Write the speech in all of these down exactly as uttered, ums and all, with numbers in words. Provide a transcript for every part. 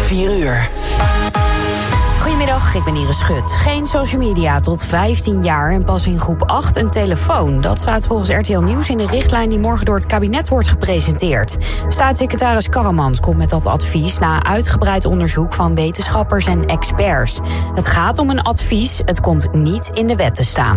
vier uur. Goedemiddag, ik ben Iris Schut. Geen social media tot vijftien jaar en pas in groep acht een telefoon. Dat staat volgens R T L Nieuws in de richtlijn die morgen door het kabinet wordt gepresenteerd. Staatssecretaris Karremans komt met dat advies na uitgebreid onderzoek van wetenschappers en experts. Het gaat om een advies, het komt niet in de wet te staan.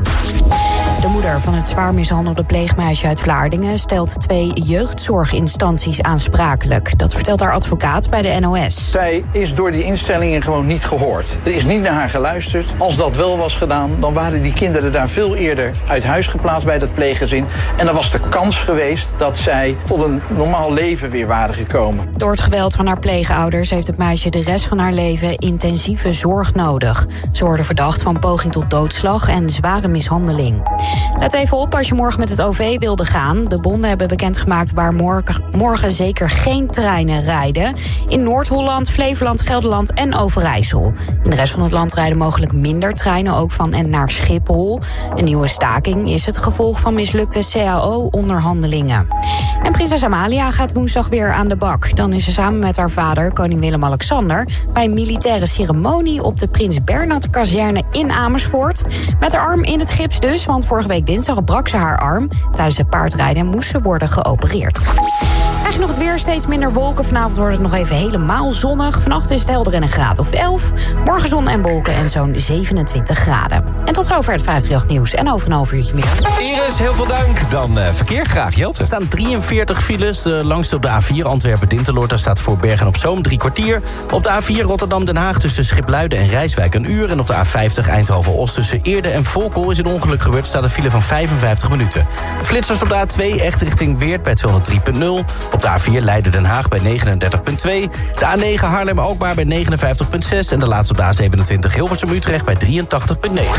De moeder van het zwaar mishandelde pleegmeisje uit Vlaardingen stelt twee jeugdzorginstanties aansprakelijk. Dat vertelt haar advocaat bij de N O S. Zij is door die instellingen gewoon niet gehoord. Er is niet naar haar geluisterd. Als dat wel was gedaan, dan waren die kinderen daar veel eerder uit huis geplaatst bij dat pleeggezin. En dan was de kans geweest dat zij tot een normaal leven weer waren gekomen. Door het geweld van haar pleegouders heeft het meisje de rest van haar leven intensieve zorg nodig. Ze worden verdacht van poging tot doodslag en zware mishandeling. Let even op als je morgen met het O V wilde gaan. De bonden hebben bekendgemaakt waar morgen, morgen zeker geen treinen rijden. In Noord-Holland, Flevoland, Gelderland en Overijssel. In de rest van het land rijden mogelijk minder treinen, ook van en naar Schiphol. Een nieuwe staking is het gevolg van mislukte C A O-onderhandelingen. En prinses Amalia gaat woensdag weer aan de bak. Dan is ze samen met haar vader, koning Willem-Alexander, bij een militaire ceremonie op de Prins Bernhard-kazerne in Amersfoort. Met haar arm in het gips dus, want vorige week dinsdag brak ze haar arm. Tijdens het paardrijden moest ze worden geopereerd. Krijg je nog het weer, steeds minder wolken. Vanavond wordt het nog even helemaal zonnig. Vannacht is het helder en een graad of elf. Morgen zon en wolken en zo'n zevenentwintig graden. En tot zover het vijfhonderdachttien nieuws. En over een half uurtje meer. Iris, heel veel dank. Dan uh, verkeer graag, Jelte. Er staan drieënveertig files. Uh, langs op de A vier Antwerpen-Dinteloord. Daar staat voor Bergen-op-Zoom drie kwartier. Op de A vier Rotterdam-Den Haag tussen Schipluiden en Rijswijk een uur. En op de A vijftig Eindhoven-Os tussen Eerde en Volkel is een ongeluk gebeurd. Staat een file van vijfenvijftig minuten. Flitsers op de A twee echt richting Weert bij tweehonderddrie punt nul. Op de A vier Leiden-Den Haag bij negenendertig punt twee. De A negen Haarlem-Alkmaar bij negenenvijftig punt zes. En de laatste op de A zevenentwintig Hilversum-Utrecht bij drieëntachtig punt negen.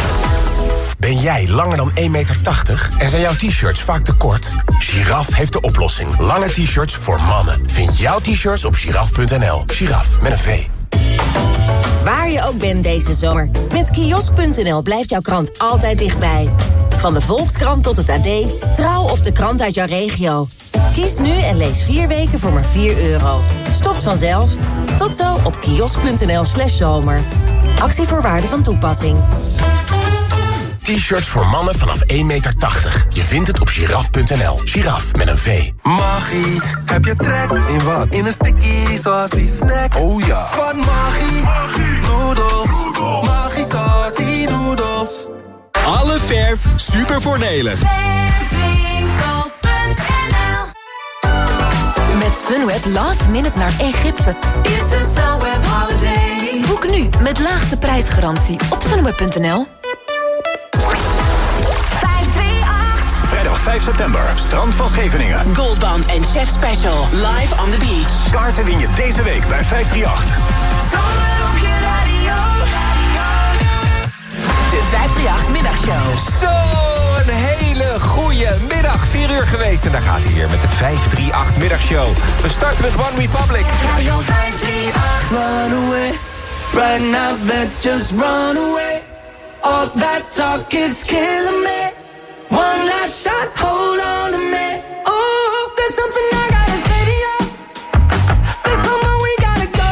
Ben jij langer dan één komma tachtig meter en zijn jouw t-shirts vaak te kort? Giraf heeft de oplossing. Lange t-shirts voor mannen. Vind jouw t-shirts op giraf punt n l. Giraf met een V. Waar je ook bent deze zomer, met kiosk punt n l blijft jouw krant altijd dichtbij. Van de Volkskrant tot het A D, Trouw of de krant uit jouw regio. Kies nu en lees vier weken voor maar vier euro. Stopt vanzelf. Tot zo op kiosk punt n l slash zomer. Actievoorwaarden van toepassing. T-shirts voor mannen vanaf één komma tachtig meter. Je vindt het op giraf punt n l. Giraf met een V. Magie, heb je trek in wat? In een sticky saucy snack. Oh ja. Van Magie, noedels. Magie saucy noedels. Alle verf super voordelig. Verfwinkel punt n l. Met Sunweb last minute naar Egypte. Is een Sunweb holiday. Boek nu met laagste prijsgarantie op sunweb punt n l. Vrijdag vijf september, strand van Scheveningen. Goldband en Chef Special, live on the beach. Kaarten win je deze week bij vijf drie acht. Zomer op je radio. De vijf drie acht middagshow. Zo, een hele goede middag. vier uur geweest en daar gaat hij weer met de vijf drie acht middagshow. We starten met One Republic. Radio vijf drie acht. Run away, right now let's just run away. All that talk is killing me. One last shot, hold on to me. Oh, there's something I gotta say to you. There's somewhere we gotta go.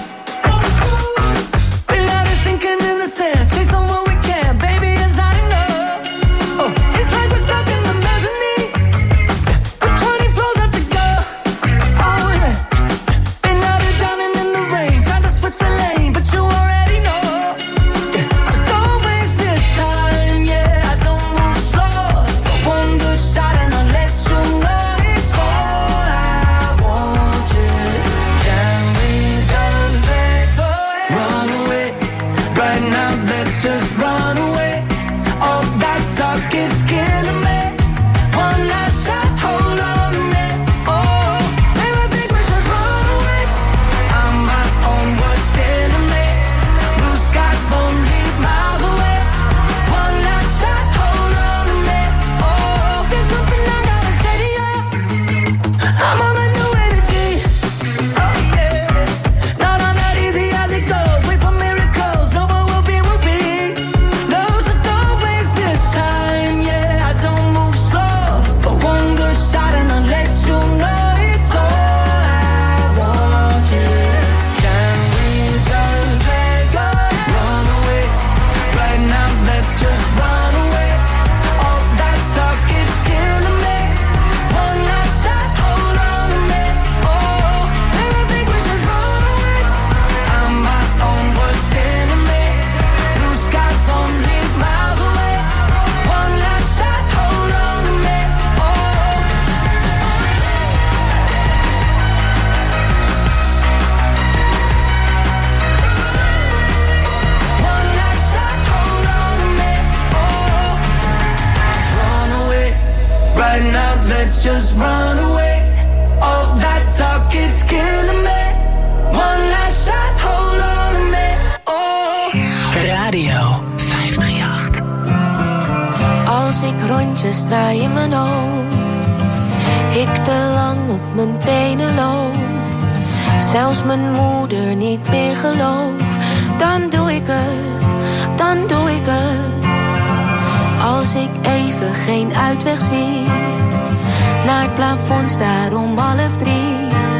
Been out of sinking in the sand, chasing what we can, baby, it's not enough. Oh, it's like we're stuck in the mezzanine, with twenty floors left to go. Oh yeah, been out of drowning in the rain, trying to switch the lane, but you already know. Yeah. So don't waste this time, yeah, I don't move slow. One good shot and I'll let you know it's all I want you. Can we just let go? Run away, right now let's just run away. All that talk is killing me. One last shot, hold on to me. Oh, maybe I think we should run away. I'm my own worst enemy. Blue skies only miles away. One last shot, hold on to me. Oh, there's something I gotta say to you. I'm on a new energy. Oh yeah, not on that easy as it goes. Wait for miracles. No, what will be will be. No, let's just run away. All that talk, it's killing me. One last shot, hold on a minute. Oh. Radio vijfhonderdachtendertig. Als ik rondjes draai in mijn hoofd, ik te lang op mijn tenen loop, zelfs mijn moeder niet meer geloof, dan doe ik het, dan doe ik het. Als ik even geen uitweg zie, naar het plafond staar om half drie,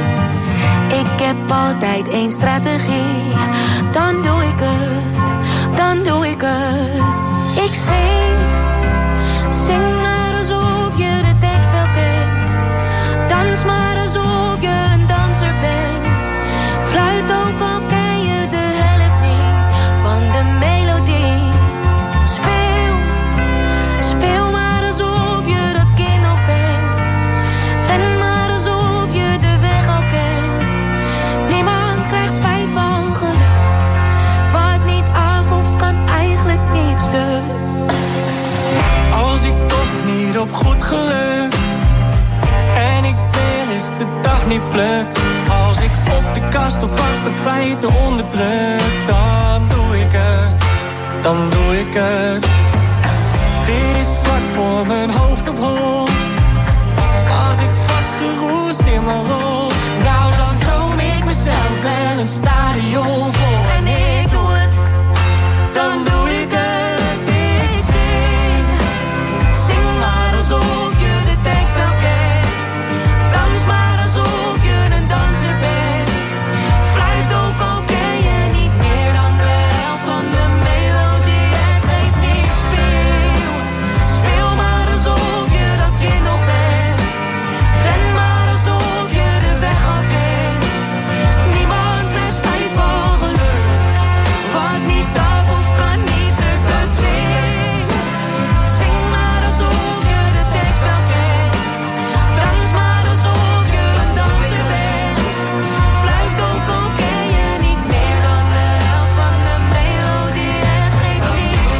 ik heb altijd één strategie, dan doe ik het, dan doe ik het. Ik zing, zing maar alsof je de tekst wel kent, dans maar alsof je een danser bent, fluit ook al ken je de helft niet van de melodie. Speel, speel maar alsof je dat kind nog bent, ren maar alsof je de weg al kent. Niemand krijgt spijt van geluk, wat niet af hoeft kan eigenlijk niet stuk. Als ik toch niet op goed geluk en ik weer eens de dag niet pluk, als ik op de kast of achter feiten onderdruk, dan doe ik het, dan doe ik het. Dit is vlak voor mijn hoofd op hol, als ik vastgeroest in mijn rol, nou dan droom ik mezelf wel een stadion vol. En ik doe het, dan doe ik het. Ik zing, zing maar alsof je de tekst wel kent, dans maar alsof je een danser bent, fluit ook al ken je niet meer dan de helft van de melodie. Het geeft niks, speel, speel maar alsof je dat kind nog bent, ren maar alsof je de weg al kent. Niemand krijgt spijt van geluk, wat niet af of kan niet stuk. Dus zing, zing maar alsof je de tekst wel kent, dans maar alsof je een danser bent, fluit ook al ken je niet meer dan de helft van de melodie. Het geeft niks,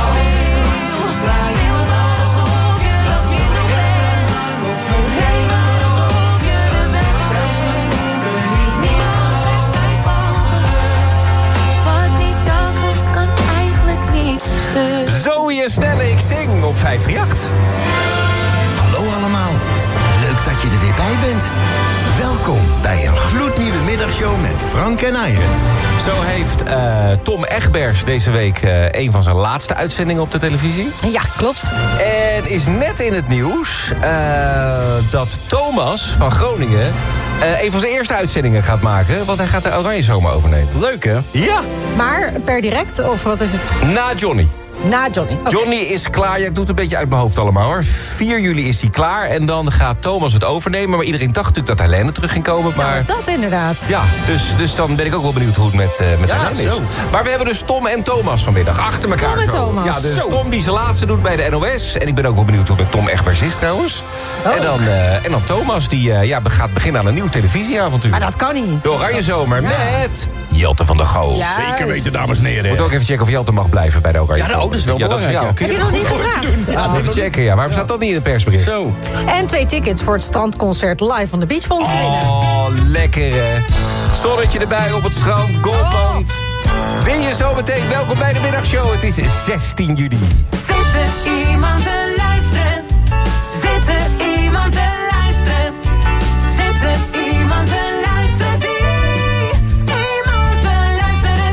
speel maar alsof je dat kind nog bent, ren maar alsof je de weg al kent. Niemand krijgt spijt van geluk, wat niet af hoeft kan eigenlijk niet stuk. Zoe Snelle, ik zing op vijf drie acht. Hallo allemaal, leuk dat je er weer bij bent. Welkom bij een gloednieuwe middagshow met Frank en Iron. Zo heeft eh, Tom Egbers deze week eh, een van zijn laatste uitzendingen op de televisie. Ja, klopt. En is net in het nieuws eh, dat Thomas van Groningen eh, een van zijn eerste uitzendingen gaat maken. Want hij gaat de Oranje Zomer overnemen. Leuk, hè? Ja, Maar per direct, of wat is het? na Johnny. Na Johnny. Oké. Johnny is klaar. Ja, ik doe het een beetje uit mijn hoofd allemaal, hoor. vier juli is hij klaar en dan gaat Thomas het overnemen. Maar iedereen dacht natuurlijk dat Helene terug ging komen. Maar Ja, dat inderdaad. ja, dus, dus dan ben ik ook wel benieuwd hoe het met, uh, met Ja, Helene is. zo. Maar we hebben dus Tom en Thomas vanmiddag achter elkaar. Tom en zo. Thomas. Ja, dus Zo. Tom die zijn laatste doet bij de N O S. En ik ben ook wel benieuwd hoe het met Tom Egbers is trouwens. Oh. En, dan, uh, en dan Thomas die uh, ja, gaat beginnen aan een nieuw televisieavontuur. Maar dat kan niet. De Oranje Zomer Ja. met Jelte van der Gool. Juist. Zeker weten, dames en heren. Moet ook even checken of Jelte mag blijven bij de Oranje Ja, Zomer. dat is wel belangrijk, ja, ja. kun Heb je even nog niet goed gevraagd? doen? Ja, Oh. even checken, ja. Waarom staat dat niet in het persbericht? Zo. En twee tickets voor het strandconcert live van de Beach Boys te winnen. Oh, lekker hè. Zonnetje erbij op het strand, Goldband. Win je zo meteen. Welkom bij de middagshow. Het is zestien juli. Zit er iemand te luisteren? Zit er iemand te luisteren? Zit er iemand te luisteren die? Iemand te luisteren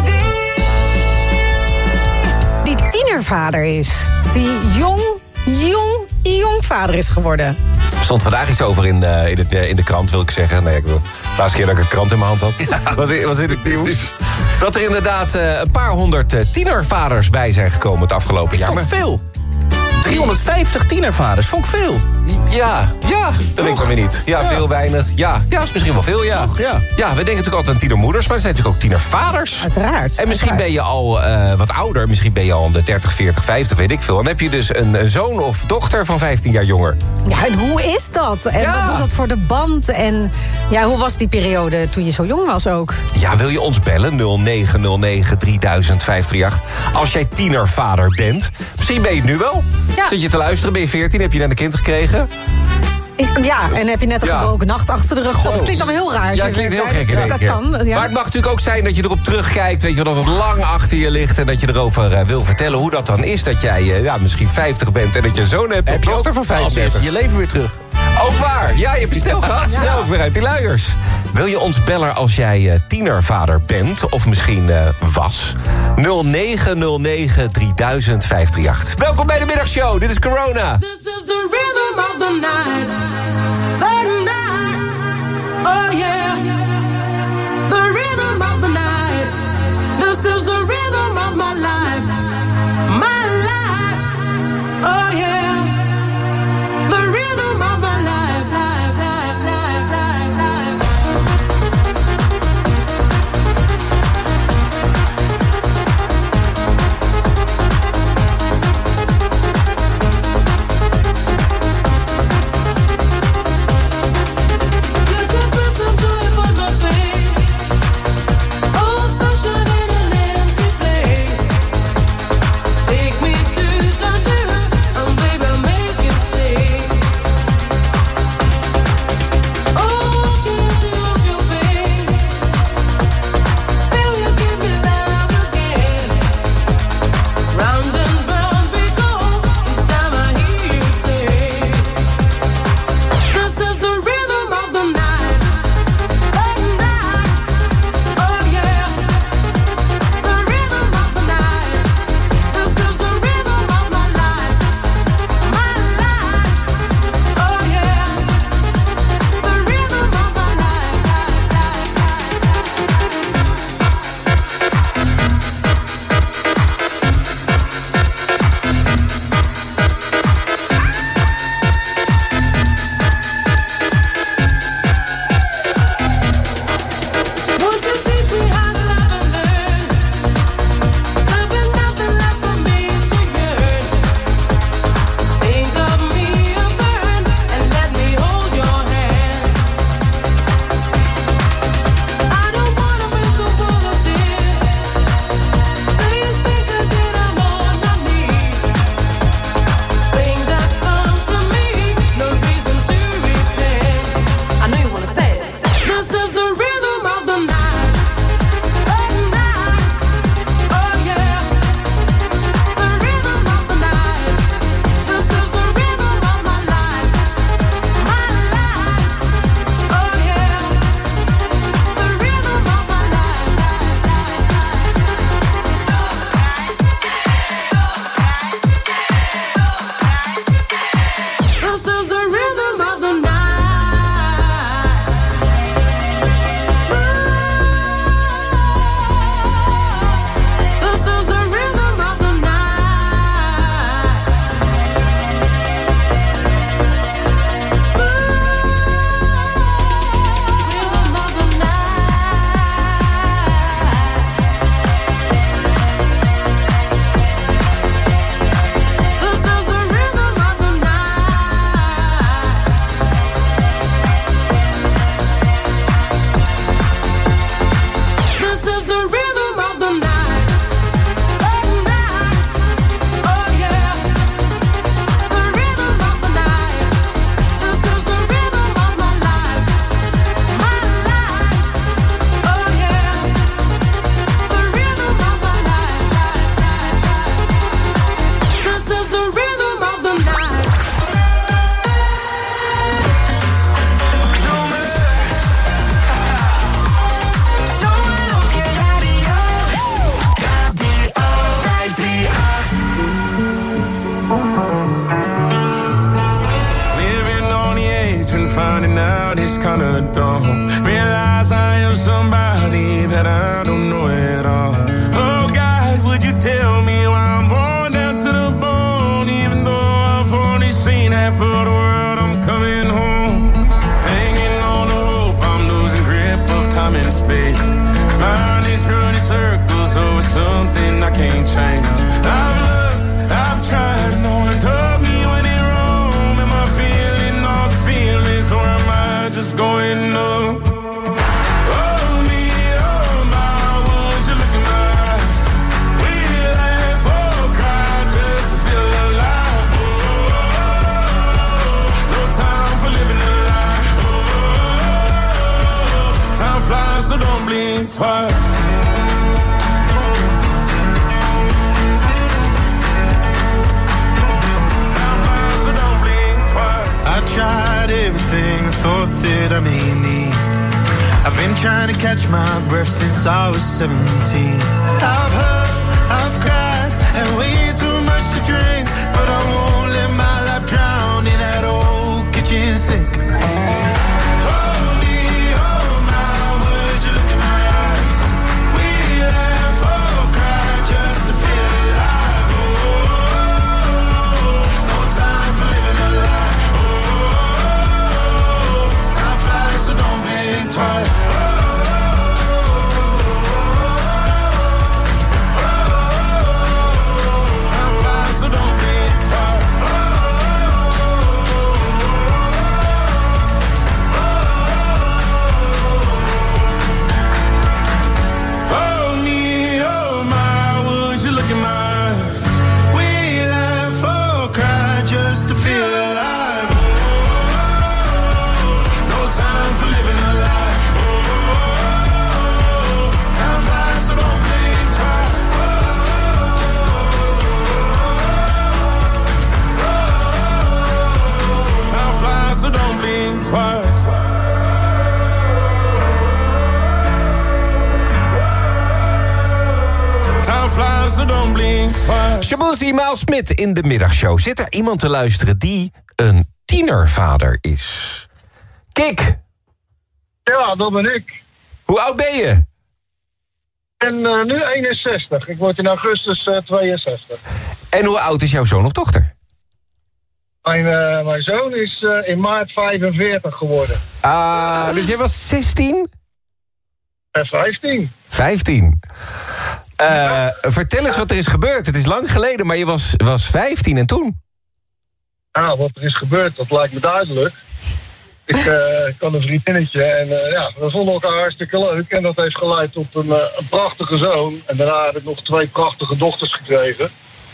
die? Die tienervader is. Die jong, jong, jong vader is geworden. Er stond vandaag iets over in, uh, in, het, uh, in de krant, wil ik zeggen. Nee, ik wil, de laatste keer dat ik een krant in mijn hand had, was, in, was in het nieuws. Dat er inderdaad uh, een paar honderd uh, tienervaders bij zijn gekomen het afgelopen jaar. Vond ik Maar- veel. driehonderdvijftig tienervaders, vond ik veel. Ja, ja, dat weet ik dan weer niet. Ja, Ja. veel, weinig. Ja, ja, is misschien wel veel, ja. Toch, ja. Ja, we denken natuurlijk altijd aan tienermoeders, maar er zijn natuurlijk ook tienervaders. Uiteraard. En misschien ben je al uh, wat ouder, misschien ben je al in de dertig, veertig, vijftig, weet ik veel. Dan heb je dus een, een zoon of dochter van vijftien jaar jonger. Ja, en hoe is dat? En Ja. wat doet dat voor de band? En ja, hoe was die periode toen je zo jong was ook? Ja, wil je ons bellen? nul negen nul negen drie duizend vijf drie acht. Als jij tienervader bent. Misschien ben je het nu wel. Ja. Zit je te luisteren, ben je veertien, heb je net een kind gekregen. Ik, ja, en heb je net een Ja. gebroken nacht achter de rug. God, dat klinkt dan heel raar. als Ja, je klinkt heel weer- gek in dat, één dat keer. kan. Ja. Maar het mag natuurlijk ook zijn dat je erop terugkijkt. Weet je, dat het lang achter je ligt. En dat je erover uh, wil vertellen hoe dat dan is. Dat jij uh, ja, misschien vijftig bent en dat je een zoon hebt. Heb je dochter ook van als eerste vijfendertig. je leven weer terug. Ook waar. Ja, je hebt je snel gehad. Ja. Snel ook weer uit die luiers. Wil je ons bellen als jij uh, tienervader bent? Of misschien uh, was? nul negen nul negen drie duizend vijf drie acht. Welkom bij de middagshow. Dit is Corona. This is the rhythm of the night. The night. Oh yeah. The rhythm of the night. This is the rhythm of my life. My life. Oh yeah. The rhythm of my life. Life, life, life, life, life. I've been trying to catch my breath since I was seventeen. I've hurt, I've cried, and way too much to drink, but I won't let my life drown in that old kitchen sink. Shaboozey Miles Smith in de middagshow. Zit er iemand te luisteren die een tienervader is? Kik! Ja, dat ben ik. Hoe oud ben je? En uh, nu eenenzestig. Ik word in augustus uh, tweeënzestig. En hoe oud is jouw zoon of dochter? Mijn, uh, mijn zoon is uh, in maart vijfenveertig geworden. Ah, dus jij was zestien? En vijftien. vijftien. Uh, vertel eens wat er is gebeurd. Het is lang geleden, maar je was, was vijftien en toen? Nou, wat er is gebeurd, dat lijkt me duidelijk. Ik uh, had een vriendinnetje en uh, ja, we vonden elkaar hartstikke leuk. En dat heeft geleid tot een, uh, een prachtige zoon. En daarna heb ik nog twee prachtige dochters gekregen.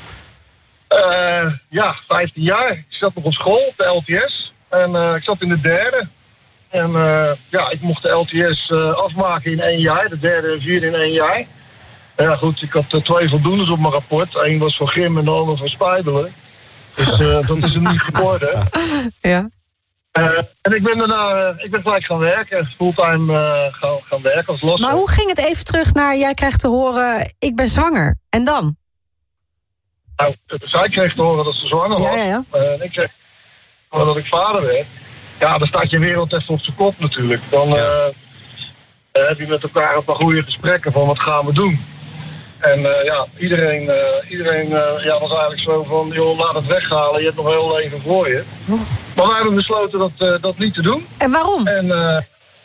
Uh, ja, vijftien jaar. Ik zat nog op school, op de L T S. En uh, ik zat in de derde. En uh, ja, ik mocht de L T S uh, afmaken in één jaar. De derde en vierde in één jaar. Ja goed, ik had uh, twee voldoendes op mijn rapport. Eén was voor gym en de ander voor spijbelen. Dus uh, dat is er niet geworden. Ja. Uh, en ik ben daarna uh, ik ben gelijk gaan werken. Fulltime uh, gaan, gaan werken als losser. Maar hoe ging het even terug naar, jij krijgt te horen, ik ben zwanger. En dan? Nou, zij kreeg te horen dat ze zwanger was. Ja, ja, ja. Uh, en ik kreeg te horen dat ik vader werd. Ja, dan staat je wereld even op zijn kop natuurlijk. Dan uh, ja. uh, heb je met elkaar een paar goede gesprekken van wat gaan we doen. En uh, ja, iedereen, uh, iedereen uh, ja, was eigenlijk zo van, joh, laat het weghalen, je hebt nog heel leven voor je. Oh. Maar wij hebben besloten dat, uh, dat niet te doen. En waarom? En, uh,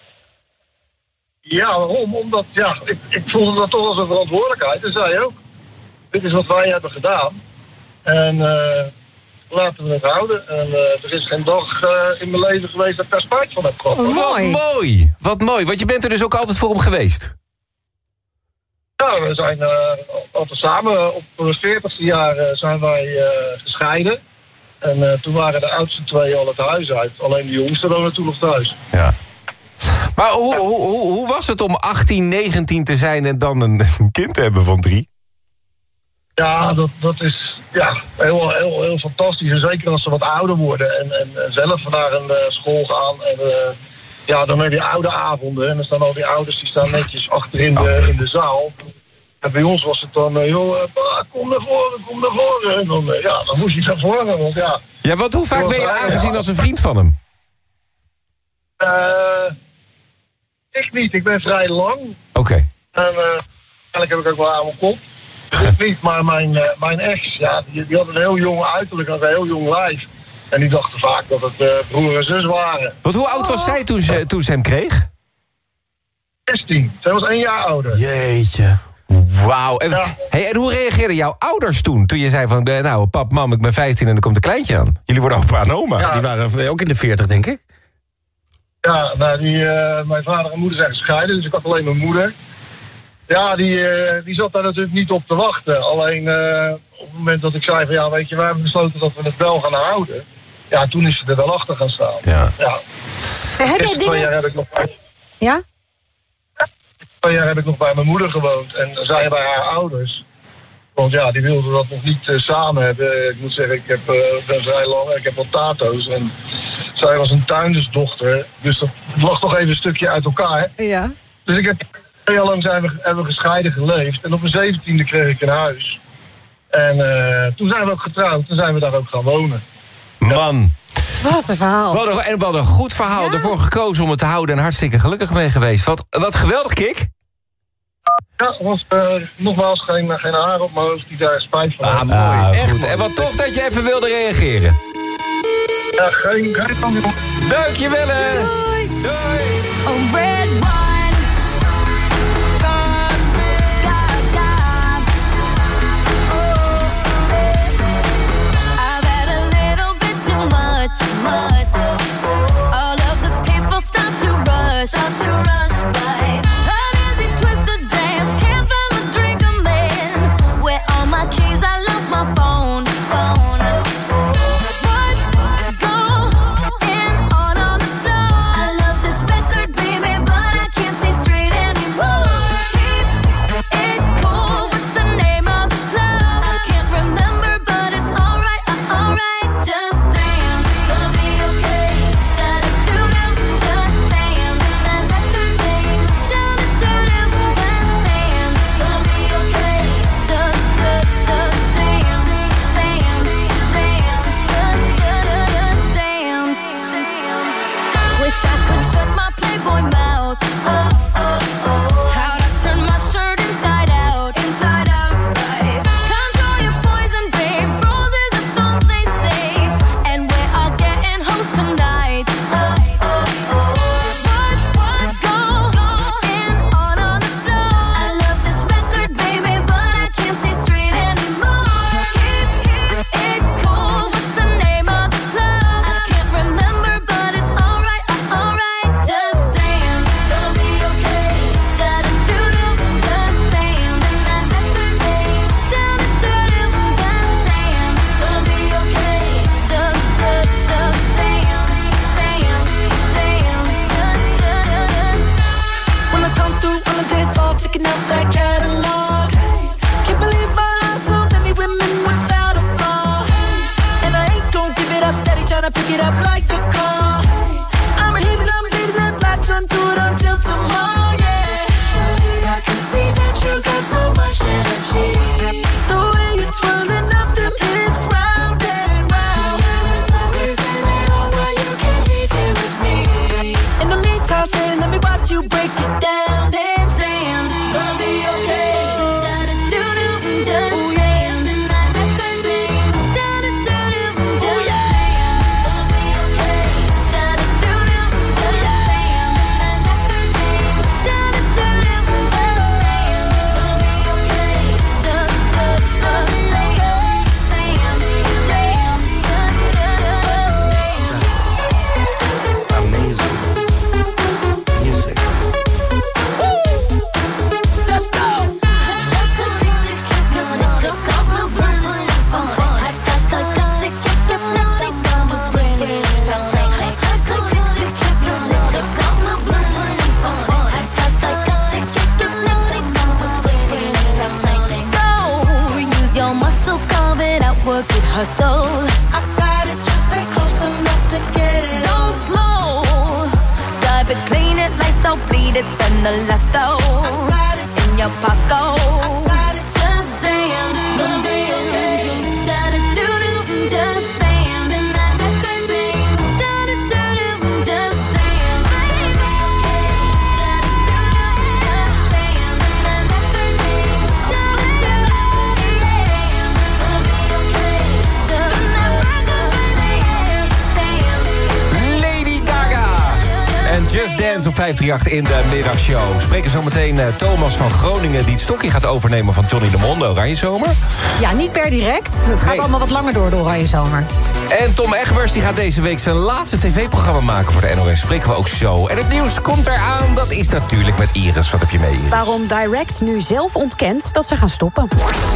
ja, waarom? Omdat, ja, ik, ik voelde dat toch als een verantwoordelijkheid. En zij ook. Dit is wat wij hebben gedaan. En uh, laten we het houden. En uh, er is geen dag uh, in mijn leven geweest dat ik daar spijt van heb gehad. Oh, mooi. Wat mooi. Wat mooi. Want je bent er dus ook altijd voor hem geweest. Ja, we zijn uh, altijd samen. Op het veertigste jaar uh, zijn wij uh, gescheiden. En uh, toen waren de oudste twee al het huis uit. Alleen de jongste woonde toen nog thuis. Ja. Maar hoe, hoe, hoe, hoe was het om achttien, negentien te zijn en dan een, een kind te hebben van drie? Ja, dat, dat is ja, heel, heel, heel fantastisch. En zeker als ze wat ouder worden en, en, en zelf naar een uh, school gaan. En uh, ja, dan heb je oude avonden. En dan staan al die ouders die staan netjes achter in de, in de zaal. En bij ons was het dan, uh, joh, uh, pa, kom naar voren, kom naar voren. En dan, uh, ja, dan moest je naar voren, want ja... Ja, want hoe vaak ben je aangezien als een vriend van hem? Uh, ik niet, ik ben vrij lang. Oké. Okay. En uh, eigenlijk heb ik ook wel aan mijn kop. Ik niet, maar mijn, uh, mijn ex, ja, die, die had een heel jong uiterlijk, had een heel jong lijf. En die dachten vaak dat het uh, broer en zus waren. Want hoe oud was zij toen ze, toen ze hem kreeg? zestien. Zij was één jaar ouder. Jeetje. Wauw. En, ja. Hey, en hoe reageerden jouw ouders toen? Toen je zei van, nou pap, mam, ik ben vijftien en er komt een kleintje aan. Jullie worden opa en oma. Ja. Die waren ook in de veertig, denk ik. Ja, nou, die, uh, mijn vader en moeder zijn gescheiden, dus ik had alleen mijn moeder. Ja, die, uh, die zat daar natuurlijk niet op te wachten. Alleen uh, op het moment dat ik zei van, ja, weet je, wij hebben besloten dat we het wel gaan houden. Ja, toen is ze er wel achter gaan staan. Ja. Ja. Heb je dingen... jaar heb ik nog... Ja? Twee jaar heb ik nog bij mijn moeder gewoond en zij bij haar ouders. Want ja, die wilden dat nog niet uh, samen hebben. Ik moet zeggen, ik heb, uh, ben vrij lang, ik heb wat tato's. En zij was een tuindersdochter. Dus dat lag toch even een stukje uit elkaar. Ja. Dus ik heb twee jaar lang zijn we, hebben we gescheiden geleefd. En op mijn zeventiende kreeg ik een huis. En uh, toen zijn we ook getrouwd. Toen zijn we daar ook gaan wonen. Man. Wat een verhaal. Wat een, en wat een goed verhaal. Ja. Ervoor gekozen om het te houden en hartstikke gelukkig mee geweest. Wat, wat geweldig, Kik. Ja, er was uh, nogmaals geen, geen haar op mijn hoofd die daar spijt van ah, had. mooi. Ah, echt goed. mooi. En wat tof dat je even wilde reageren. Ja, geen, geen van die... Dankjewel, hè. Doei. Doei. Oh, red wine. Gone. God, God. Oh, I've had a little bit too much, much. All of the people start to rush, start to rush by. Uneasy, twisted dance, can't find a drink I'm in. Where all my keys, I lost my phone, phone. Op vijf drie acht in de middagshow. We spreken zo meteen uh, Thomas van Groningen... die het stokje gaat overnemen van Johnny de Mol, Oranje Zomer. Ja, niet per direct. Het gaat nee. allemaal wat langer door de Oranje Zomer. En Tom Egbers die gaat deze week zijn laatste tv-programma maken voor de N O S. Spreken we ook zo. En het nieuws komt eraan. Dat is natuurlijk met Iris. Wat heb je mee, Iris? Waarom Direct nu zelf ontkent dat ze gaan stoppen.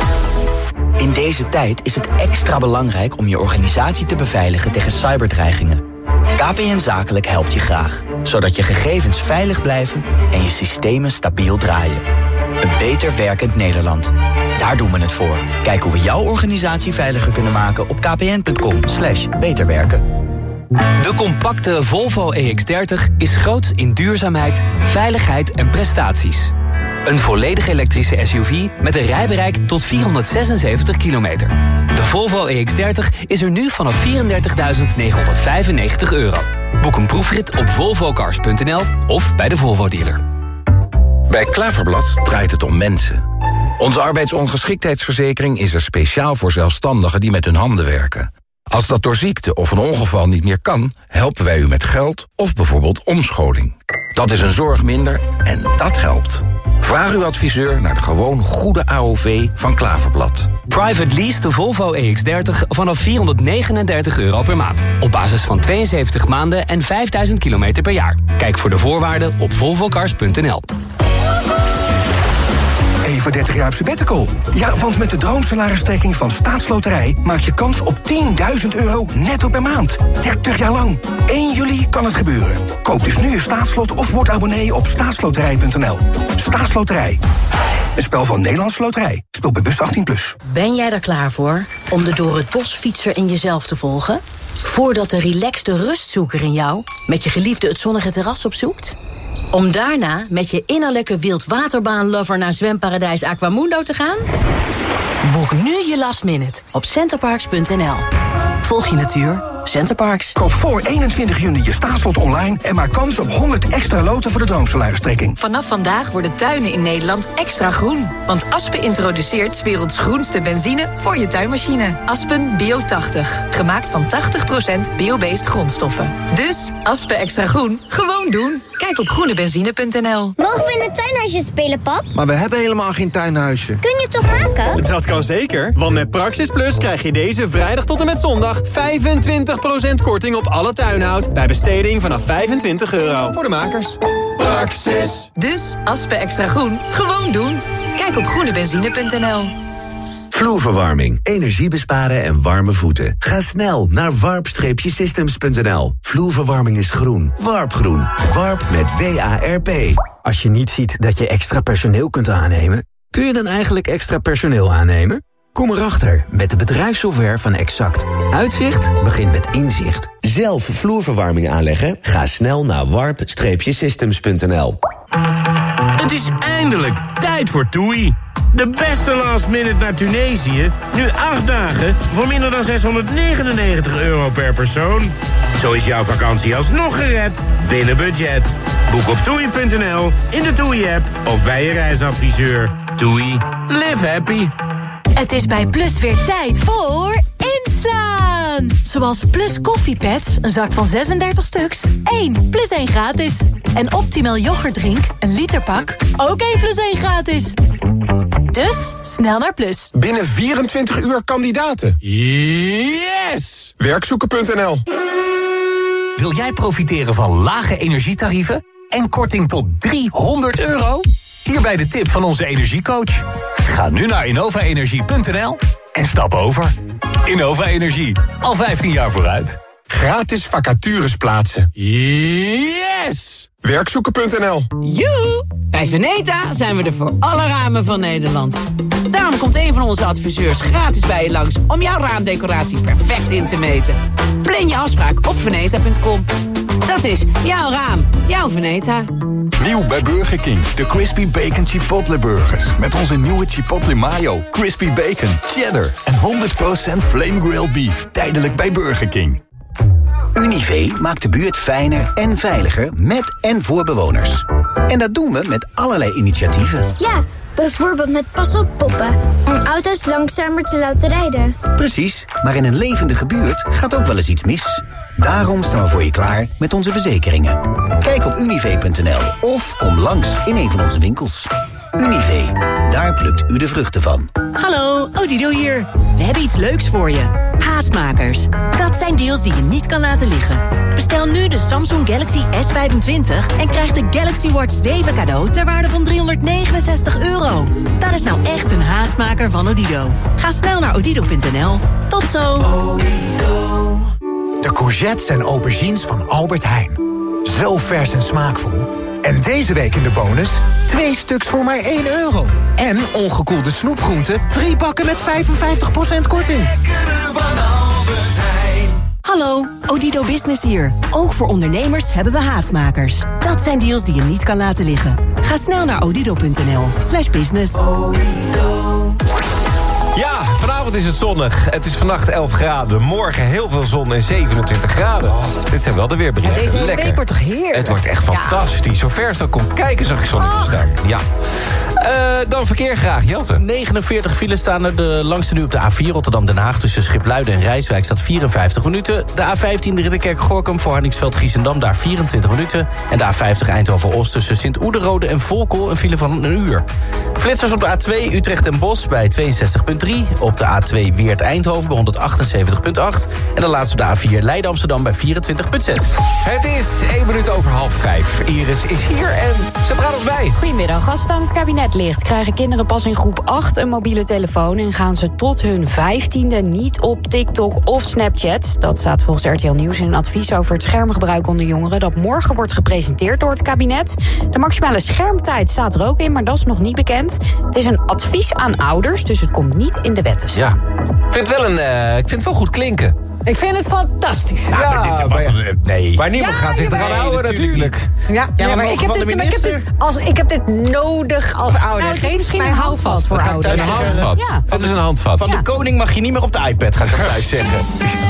In deze tijd is het extra belangrijk om je organisatie te beveiligen tegen cyberdreigingen. K P N Zakelijk helpt je graag, zodat je gegevens veilig blijven en je systemen stabiel draaien. Een beter werkend Nederland. Daar doen we het voor. Kijk hoe we jouw organisatie veiliger kunnen maken op kpn punt com slash beterwerken. De compacte Volvo E X dertig is groots in duurzaamheid, veiligheid en prestaties. Een volledig elektrische S U V met een rijbereik tot vierhonderdzesenzeventig kilometer. De Volvo E X dertig is er nu vanaf vierendertigduizend negenhonderdvijfennegentig euro. Boek een proefrit op volvocars punt n l of bij de Volvo dealer. Bij Klaverblad draait het om mensen. Onze arbeidsongeschiktheidsverzekering is er speciaal voor zelfstandigen die met hun handen werken. Als dat door ziekte of een ongeval niet meer kan, helpen wij u met geld of bijvoorbeeld omscholing. Dat is een zorg minder en dat helpt. Vraag uw adviseur naar de gewoon goede A O V van Klaverblad. Private lease de Volvo E X dertig vanaf vierhonderdnegenendertig euro per maand. Op basis van tweeënzeventig maanden en vijfduizend kilometer per jaar. Kijk voor de voorwaarden op volvocars punt n l. Even dertig jaar op sabbatical. Ja, want met de droomsalaristrekking van Staatsloterij maak je kans op tienduizend euro netto per maand. dertig jaar lang. één juli kan het gebeuren. Koop dus nu je staatslot of word abonnee op staatsloterij punt n l. Staatsloterij. Een spel van Nederlandse Loterij. Speel bewust achttien plus. Ben jij er klaar voor om de door het bos fietser in jezelf te volgen? Voordat de relaxte rustzoeker in jou met je geliefde het zonnige terras opzoekt? Om daarna met je innerlijke wildwaterbaan-lover naar zwemparadijs Aquamundo te gaan? Boek nu je last minute op centerparks punt n l. Volg je natuur, Centerparks. Koop voor eenentwintig juni je staatslot online en maak kans op honderd extra loten voor de droomsalaristrekking. Vanaf vandaag worden tuinen in Nederland extra groen. Want Aspen introduceert 's werelds groenste benzine voor je tuinmachine. Aspen Bio tachtig. Gemaakt van tachtig procent biobased grondstoffen. Dus Aspen extra groen, gewoon doen. Kijk op groene benzine punt n l. Mogen we in het tuinhuisje spelen, pap? Maar we hebben helemaal geen tuinhuisje. Kun je het toch maken? Dat kan zeker, want met Praxis Plus krijg je deze vrijdag tot en met zondag vijfentwintig procent korting op alle tuinhout bij besteding vanaf vijfentwintig euro. Voor de makers. Praxis. Dus Aspen extra groen, gewoon doen. Kijk op groene benzine punt n l. Vloerverwarming, energie besparen en warme voeten. Ga snel naar warp systems punt n l. Vloerverwarming is groen. Warpgroen. Warp met W A R P. Als je niet ziet dat je extra personeel kunt aannemen, kun je dan eigenlijk extra personeel aannemen? Kom erachter met de bedrijfssoftware van Exact. Uitzicht begint met inzicht. Zelf vloerverwarming aanleggen? Ga snel naar warp systems punt n l. Het is eindelijk tijd voor TUI. De beste last minute naar Tunesië. Nu acht dagen voor minder dan zeshonderdnegenennegentig euro per persoon. Zo is jouw vakantie alsnog gered. Binnen budget. Boek op toei punt n l, in de TUI-app of bij je reisadviseur. TUI. Live happy. Het is bij Plus weer tijd voor inslaan. Zoals Plus koffiepads, een zak van zesendertig stuks. één plus één gratis. En Optimal yoghurtdrink, een literpak. Ook één plus één gratis. Dus, snel naar Plus. Binnen vierentwintig uur kandidaten. Yes! Werkzoeken punt n l. Wil jij profiteren van lage energietarieven en korting tot driehonderd euro? Hierbij de tip van onze energiecoach. Ga nu naar innova energie punt n l en stap over. Innova Energie, al vijftien jaar vooruit. Gratis vacatures plaatsen. Yes! Werkzoeken punt n l. Joe! Bij Veneta zijn we er voor alle ramen van Nederland. Daarom komt een van onze adviseurs gratis bij je langs om jouw raamdecoratie perfect in te meten. Plan je afspraak op veneta punt com. Dat is jouw raam, jouw Veneta. Nieuw bij Burger King, de Crispy Bacon Chipotle Burgers. Met onze nieuwe Chipotle Mayo, Crispy Bacon, Cheddar en honderd procent Flame Grilled Beef. Tijdelijk bij Burger King. Univé maakt de buurt fijner en veiliger met en voor bewoners. En dat doen we met allerlei initiatieven. Ja, bijvoorbeeld met pas op poppen. Om auto's langzamer te laten rijden. Precies, maar in een levendige buurt gaat ook wel eens iets mis. Daarom staan we voor je klaar met onze verzekeringen. Kijk op univé punt n l of kom langs in een van onze winkels. Univé, daar plukt u de vruchten van. Hallo, Odido hier. We hebben iets leuks voor je. Haastmakers. Dat zijn deals die je niet kan laten liggen. Bestel nu de Samsung Galaxy S vijfentwintig en krijg de Galaxy Watch zeven cadeau ter waarde van driehonderdnegenenzestig euro. Dat is nou echt een haastmaker van Odido. Ga snel naar odido punt n l. Tot zo. De courgettes en aubergines van Albert Heijn. Zo vers en smaakvol. En deze week in de bonus twee stuks voor maar één euro. En ongekoelde snoepgroenten, drie bakken met vijfenvijftig procent korting. Hallo, Odido Business hier. Ook voor ondernemers hebben we haastmakers. Dat zijn deals die je niet kan laten liggen. Ga snel naar odido.nl slash business. Ja, vanavond is het zonnig. Het is vannacht elf graden. Morgen heel veel zon en zevenentwintig graden. Oh. Dit zijn wel de weerberichten. Ja, deze Lekker. week wordt toch heerlijk? Het wordt echt fantastisch. Ja. Zo ver als dat komt kijken zag ik zonnetje staan. Ja. Uh, dan verkeer graag, Jelte. negenenveertig files staan er. De langste nu op de A vier Rotterdam-Den Haag. Tussen Schipluiden en Rijswijk staat vierenvijftig minuten. De A vijftien de Ridderkerk-Gorkum voor Hardingsveld-Giessendam. Daar vierentwintig minuten. En de A vijftig Eindhoven-Oost tussen Sint-Oederode en Volkel. Een file van een uur. Flitsers op de A twee Utrecht en Bosch bij tweeënzestig komma drie. Op de A twee Weert-Eindhoven bij honderdachtenzeventig komma acht. En de laatste op de A vier Leiden-Amsterdam bij vierentwintig komma zes. Het is één minuut over half vijf. Iris is hier en ze praat ons bij. Goedemiddag. Als het aan het kabinet ligt, krijgen kinderen pas in groep acht een mobiele telefoon en gaan ze tot hun vijftiende niet op TikTok of Snapchat. Dat staat volgens R T L Nieuws in een advies over het schermgebruik onder jongeren dat morgen wordt gepresenteerd door het kabinet. De maximale schermtijd staat er ook in, maar dat is nog niet bekend. Het is een advies aan ouders, dus het komt niet in de wetten. Ja, ik vind het wel, een, uh, ik vind het wel goed klinken. Ik vind het fantastisch. Ja, ja, maar, dit, wat, maar, nee. maar niemand ja, gaat zich eraan houden, natuurlijk. Ja, ja, ja, maar ik heb, dit, maar ik, heb dit, als, ik heb dit nodig als ouder. Nou, Geef misschien een handvat voor ouders. Een handvat? Ja. Wat is een handvat? Van de ja. koning mag je niet meer op de iPad, ga ik thuis zeggen.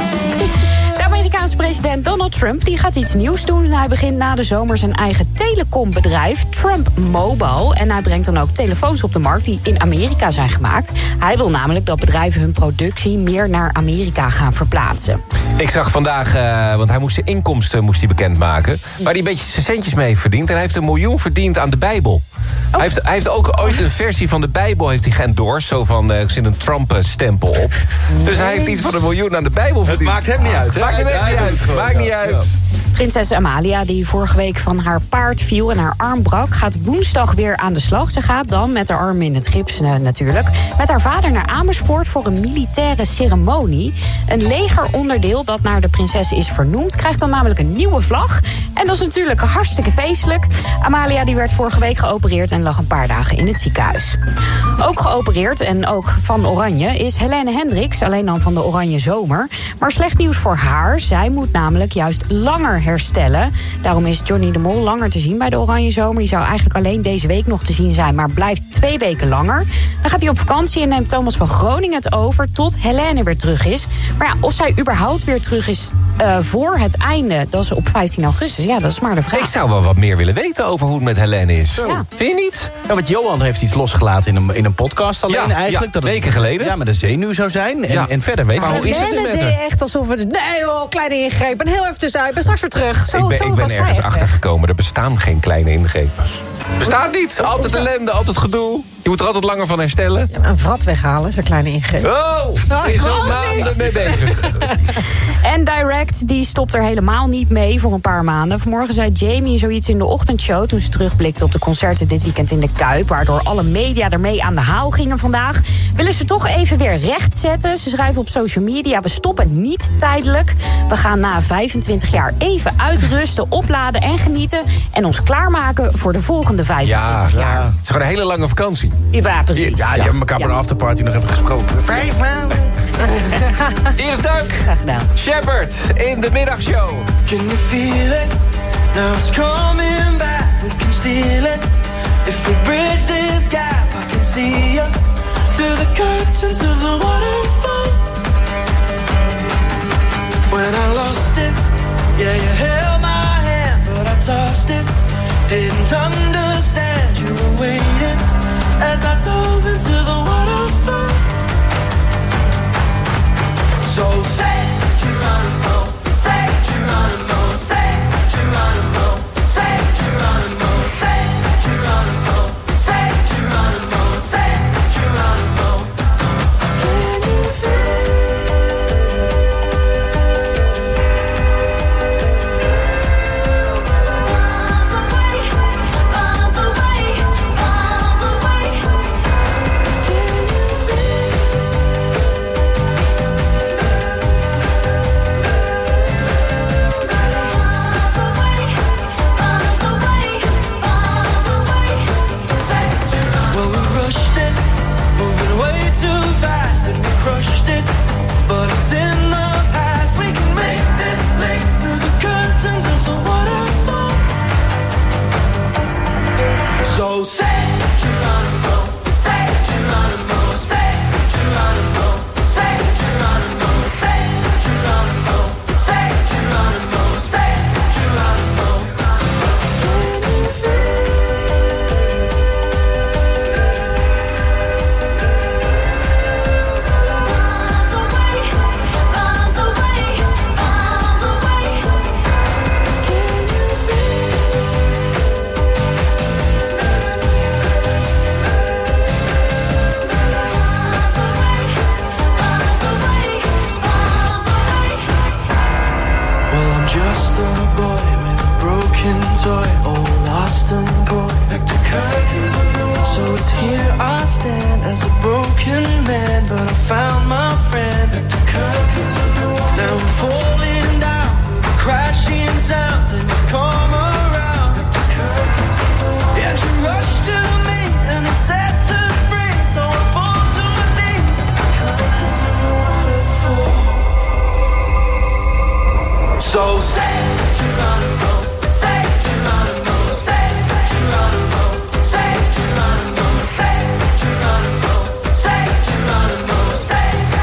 De Amerikaanse president Donald Trump die gaat iets nieuws doen. Hij begint na de zomer zijn eigen telecombedrijf Trump Mobile. En hij brengt dan ook telefoons op de markt die in Amerika zijn gemaakt. Hij wil namelijk dat bedrijven hun productie meer naar Amerika gaan verplaatsen. Ik zag vandaag, uh, want hij moest zijn inkomsten moest hij bekendmaken, waar hij een beetje zijn centjes mee heeft verdiend. En hij heeft een miljoen verdiend aan de Bijbel. Oh. Hij, heeft, hij heeft ook ooit een versie van de Bijbel heeft hij geëndorsed. Zo van, uh, er zit een Trump-stempel op. Nee. Dus hij heeft iets van een miljoen aan de Bijbel verdiend. Het maakt hem niet uit, hè? Maakt hem echt niet uit. Gewoon, maakt niet ja. uit. Prinses Amalia, die vorige week van haar paard viel en haar arm brak, gaat woensdag weer aan de slag. Ze gaat dan met haar arm in het gips uh, natuurlijk met haar vader naar Amersfoort voor een militaire ceremonie. Een legeronderdeel dat naar de prinses is vernoemd, krijgt dan namelijk een nieuwe vlag. En dat is natuurlijk hartstikke feestelijk. Amalia die werd vorige week geopereerd en lag een paar dagen in het ziekenhuis. Ook geopereerd en ook van Oranje is Helene Hendricks, alleen dan van de Oranje Zomer. Maar slecht nieuws voor haar. Zij moet namelijk juist langer herstellen. Daarom is Johnny de Mol langer te zien bij de Oranje Zomer. Die zou eigenlijk alleen deze week nog te zien zijn, maar blijft twee weken langer. Dan gaat hij op vakantie en neemt Thomas van Groningen het over tot Helene weer terug is. Maar ja, of zij überhaupt weer terug is uh, voor het einde, dat is op vijftien augustus. Ja, dat is maar de vraag. Ik zou wel wat meer willen weten over hoe het met Helene is. Ja. Vind je niet? Ja, want Johan heeft iets losgelaten in een, in een podcast alleen ja, eigenlijk. Ja, dat weken het, geleden. Ja, met een zenuw zou zijn. En, ja. en verder weet ik hoe is het met deed echt alsof het... Nee joh, kleine ingreep. Ben heel even tussenuit. Ik ben straks weer terug. Zo, ik ben, zo ik ben ergens achter gekomen. Er bestaan geen kleine ingrepen. Bestaat niet. Altijd ellende, altijd gedoe. Je moet er altijd langer van herstellen. Ja, een vrat weghalen is een kleine ingreep. Oh, daar is al maanden mee bezig. En Direct, die stopt er helemaal niet mee voor een paar maanden. Vanmorgen zei Jamie zoiets in de ochtendshow toen ze terugblikte op de concerten dit weekend in de Kuip, waardoor alle media ermee aan de haal gingen vandaag. Willen ze toch even weer rechtzetten. Ze schrijven op social media, we stoppen niet tijdelijk. We gaan na vijfentwintig jaar even uitrusten, opladen en genieten. En ons klaarmaken voor de volgende vijfentwintig ja, jaar. Ja. Het is gewoon een hele lange vakantie. Ja, precies. Ja, die ja. hebben elkaar ja. op een afterparty nog even gesproken. Vijf maanden. Iris Duik. Graag gedaan. Shepard in de middagshow. Can you feel it? Now it's coming back. We can steal it. If we bridge this gap, I can see you through the curtains of the waterfall. When I lost it, yeah, you held my hand, but I tossed it. Didn't understand you were waiting as I dove into the waterfall. So say Geronimo, say Geronimo, say Geronimo, say Geronimo, say Geronimo, say Geronimo, say Geronimo. Can you feel miles away, miles away, miles away? Can broken man, but I found my friend. Let the curtains of the wall. Now I'm falling down through the crashing sound, and you come around. Let the curtains of the wall. And you rush to me, and it sets us free. So I fall to my knees. The curtains of the waterfall. So say Geronimo, say Geronimo, say Geronimo, say Geronimo, say Geronimo, say Geronimo, say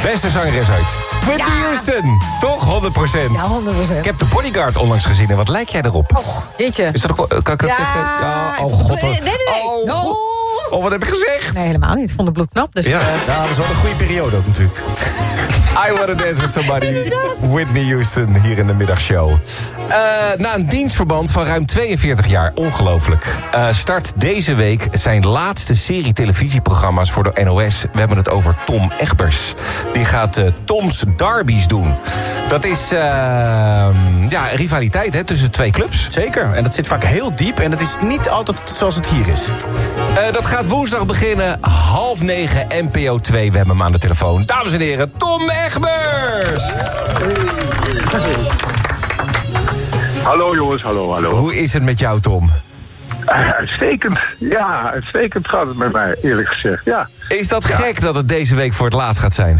Beste zangeres uit. Whitney ja. Houston. Toch? honderd procent. Ja, honderd procent. Ik heb de Bodyguard onlangs gezien. En wat lijkt jij erop? Oh, jeetje. Is dat ook, kan ik dat ja, zeggen? Ja, oh god. Nee, nee, nee. Oh, no. oh, wat heb ik gezegd? Nee, helemaal niet. Ik vond het bloed knap. Dus ja. Uh, nou, dat is wel een goede periode ook natuurlijk. I Wanna Dance With Somebody. Whitney Houston hier in de middagshow. Uh, na een dienstverband van ruim tweeënveertig jaar, ongelooflijk, uh, start deze week zijn laatste serie televisieprogramma's voor de N O S. We hebben het over Tom Egbers. Die gaat uh, Tom's Derbies doen. Dat is uh, ja, rivaliteit hè, tussen twee clubs. Zeker, en dat zit vaak heel diep en het is niet altijd zoals het hier is. Uh, dat gaat woensdag beginnen, half negen, N P O twee. We hebben hem aan de telefoon. Dames en heren, Tom Egbers! Hey. Hallo jongens, hallo, hallo. Hoe is het met jou, Tom? Uh, uitstekend, ja, uitstekend gaat het met mij, eerlijk gezegd, ja. Is dat ja. gek dat het deze week voor het laatst gaat zijn?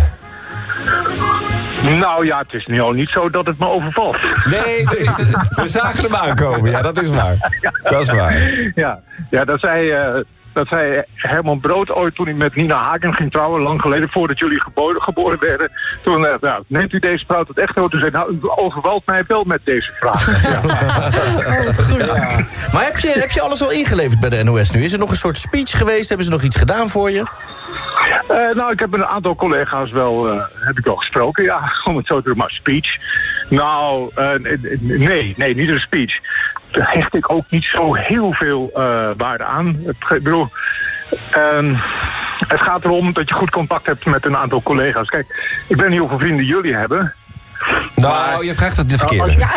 Nou ja, het is nu al niet zo dat het me overvalt. Nee, we, we zagen hem aankomen, ja, dat is waar. Ja. Dat is waar. Ja, ja dat zei... Uh, Dat zei Herman Brood ooit toen hij met Nina Hagen ging trouwen, lang geleden, voordat jullie geboren, geboren werden. Toen, uh, nou, neemt u deze vrouw tot echt hoor? Toen zei nou, u overvalt mij wel met deze vraag. Ja. Oh, wat goed. Ja. Maar heb je, heb je alles al ingeleverd bij de N O S nu? Is er nog een soort speech geweest? Hebben ze nog iets gedaan voor je? Uh, nou, ik heb een aantal collega's wel, uh, heb ik al gesproken, ja, om het zo te doen, maar speech. Nou, uh, nee, nee, niet een speech. Daar hecht ik ook niet zo heel veel uh, waarde aan. Het, ik bedoel, uh, het gaat erom dat je goed contact hebt met een aantal collega's. Kijk, ik weet niet hoeveel vrienden jullie hebben. Nou, maar, je vraagt het de verkeerde. Uh,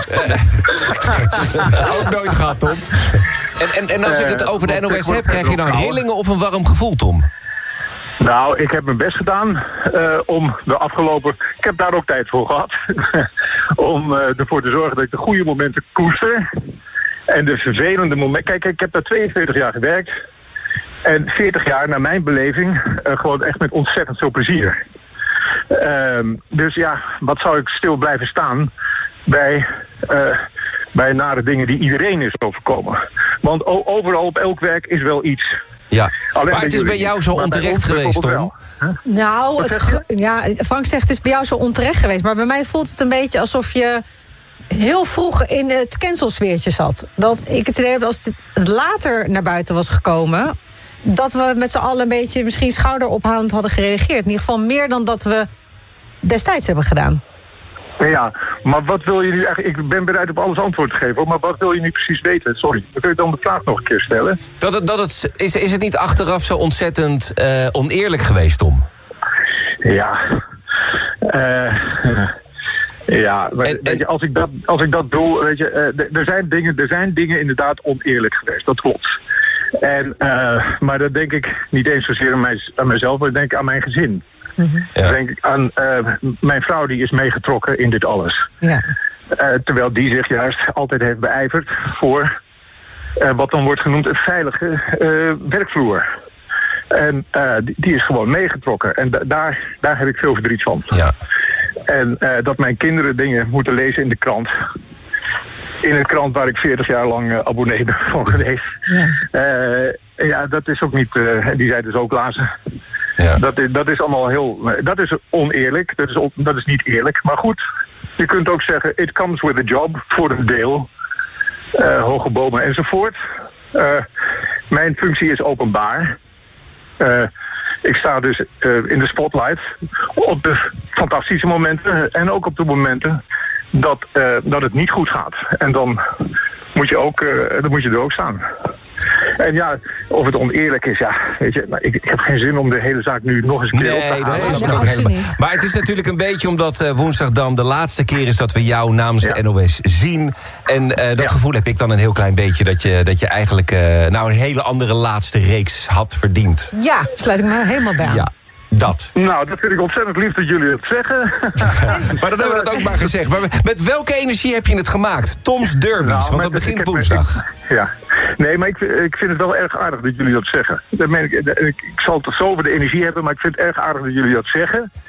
ja. Ook nooit gehad, Tom. En, en, en als ik het over de N O S heb, krijg je dan rillingen of een warm gevoel, Tom? Nou, ik heb mijn best gedaan uh, om de afgelopen... Ik heb daar ook tijd voor gehad. om uh, ervoor te zorgen dat ik de goede momenten koester. En de vervelende momenten... Kijk, ik heb daar tweeënveertig jaar gewerkt. En veertig jaar, naar mijn beleving, uh, gewoon echt met ontzettend veel plezier. Uh, dus ja, wat zou ik stil blijven staan bij... Uh, bij nare dingen die iedereen is overkomen. Want o- overal op elk werk is wel iets... Ja, Alleen maar het is bij jou zo onterecht geweest, Tom. Huh? Nou, het, ja, Frank zegt het is bij jou zo onterecht geweest. Maar bij mij voelt het een beetje alsof je heel vroeg in het cancelsfeertje zat. Dat ik het idee heb, als het later naar buiten was gekomen... dat we met z'n allen een beetje misschien schouderophalend hadden gereageerd. In ieder geval meer dan dat we destijds hebben gedaan. Ja, maar wat wil je nu eigenlijk... Ik ben bereid op alles antwoord te geven, maar wat wil je nu precies weten? Sorry, dan kun je dan de vraag nog een keer stellen. Dat het, dat het, is, is het niet achteraf zo ontzettend uh, oneerlijk geweest, Tom? Ja... Uh, ja, maar, en, weet je, als, ik dat, als ik dat doe, weet je, uh, er, zijn dingen, er zijn dingen inderdaad oneerlijk geweest, dat klopt. En, uh, maar dat denk ik niet eens zozeer aan, mij, aan mijzelf, maar denk ik aan mijn gezin. Mm-hmm. Ja. Dan denk ik aan uh, mijn vrouw, die is meegetrokken in dit alles. Ja. Uh, terwijl die zich juist altijd heeft beijverd voor uh, wat dan wordt genoemd een veilige uh, werkvloer. En uh, die, die is gewoon meegetrokken. En da- daar, daar heb ik veel verdriet van. Ja. En uh, dat mijn kinderen dingen moeten lezen in de krant. In een krant waar ik veertig jaar lang uh, abonnee ben van geweest. Ja, uh, ja dat is ook niet... Uh, die zei dus ook lazen. Ja. Dat, is, dat is allemaal heel... Dat is oneerlijk. Dat is, dat is niet eerlijk. Maar goed, je kunt ook zeggen... It comes with a job, voor een deel. Uh, hoge bomen enzovoort. Uh, mijn functie is openbaar. Uh, ik sta dus uh, in de spotlight. Op de fantastische momenten. En ook op de momenten dat, uh, dat het niet goed gaat. En dan moet je, ook, uh, dan moet je er ook staan. En ja, of het oneerlijk is, ja, weet je, nou, ik, ik heb geen zin om de hele zaak nu nog eens een keer op te halen. Nee, dat is ook helemaal. Maar het is natuurlijk een beetje omdat uh, woensdag dan de laatste keer is dat we jou namens ja. de N O S zien. En uh, dat ja. gevoel heb ik dan een heel klein beetje dat je, dat je eigenlijk uh, nou een hele andere laatste reeks had verdiend. Ja, sluit ik me helemaal bij aan. Ja. Dat. Nou, dat vind ik ontzettend lief dat jullie het zeggen. Maar dan hebben we dat ook maar gezegd. Maar met welke energie heb je het gemaakt? Tom's Derbies, nou, want dat begint woensdag. Ik, ja. Nee, maar ik, ik vind het wel erg aardig dat jullie dat zeggen. Dat meen ik, ik, ik zal het zo over de energie hebben, maar ik vind het erg aardig dat jullie dat zeggen.